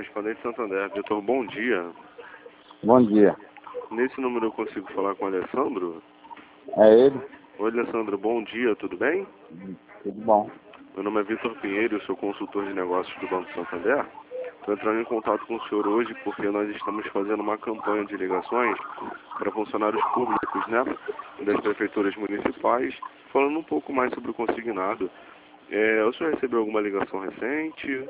correspondente Santander. Vitor, bom dia. Bom dia. Nesse número eu consigo falar com o Alessandro? É ele? Oi, Alessandro, bom dia, tudo bem? Tudo bom. Meu nome é Vitor Pinheiro, eu sou consultor de negócios do Banco Santander. Estou entrando em contato com o senhor hoje porque nós estamos fazendo uma campanha de ligações para funcionários públicos, né, das prefeituras municipais, falando um pouco mais sobre o consignado. O senhor recebeu alguma ligação recente?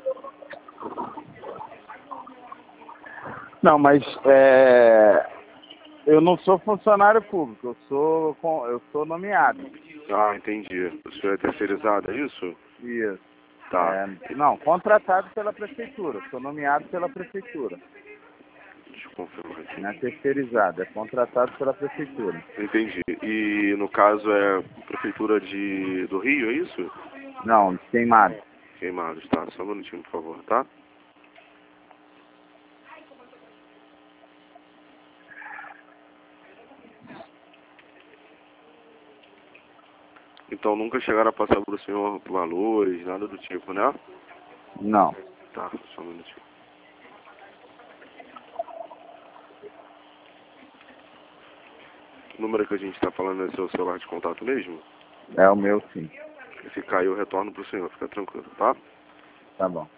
Não, mas eu não sou funcionário público, eu sou nomeado. Ah, entendi. O senhor é terceirizado, é isso? Isso. Tá. Não, contratado pela prefeitura, sou nomeado pela prefeitura. Deixa eu confirmar aqui. Não é terceirizado, é contratado pela prefeitura. Entendi. E no caso é Prefeitura do Rio, é isso? Não, queimado. Queimados, tá. Só um minutinho, por favor, tá? Então nunca chegaram a passar para o senhor valores, nada do tipo, né? Não. Tá, só um minutinho. O número que a gente está falando é seu celular de contato mesmo? É o meu sim. Se cair eu retorno pro senhor, fica tranquilo, tá? Tá bom.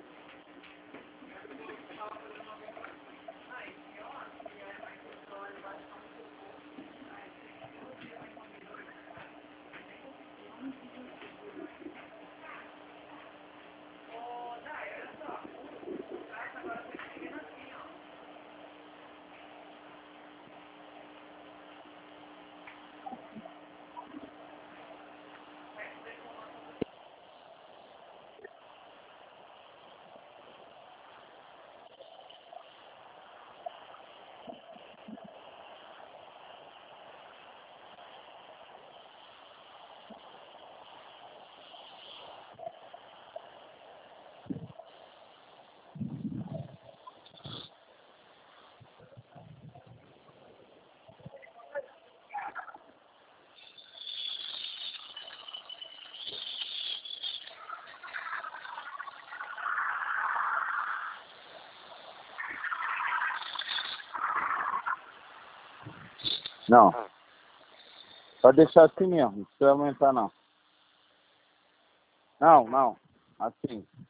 Não. Pode deixar assim mesmo, não precisa aumentar não. Não, assim.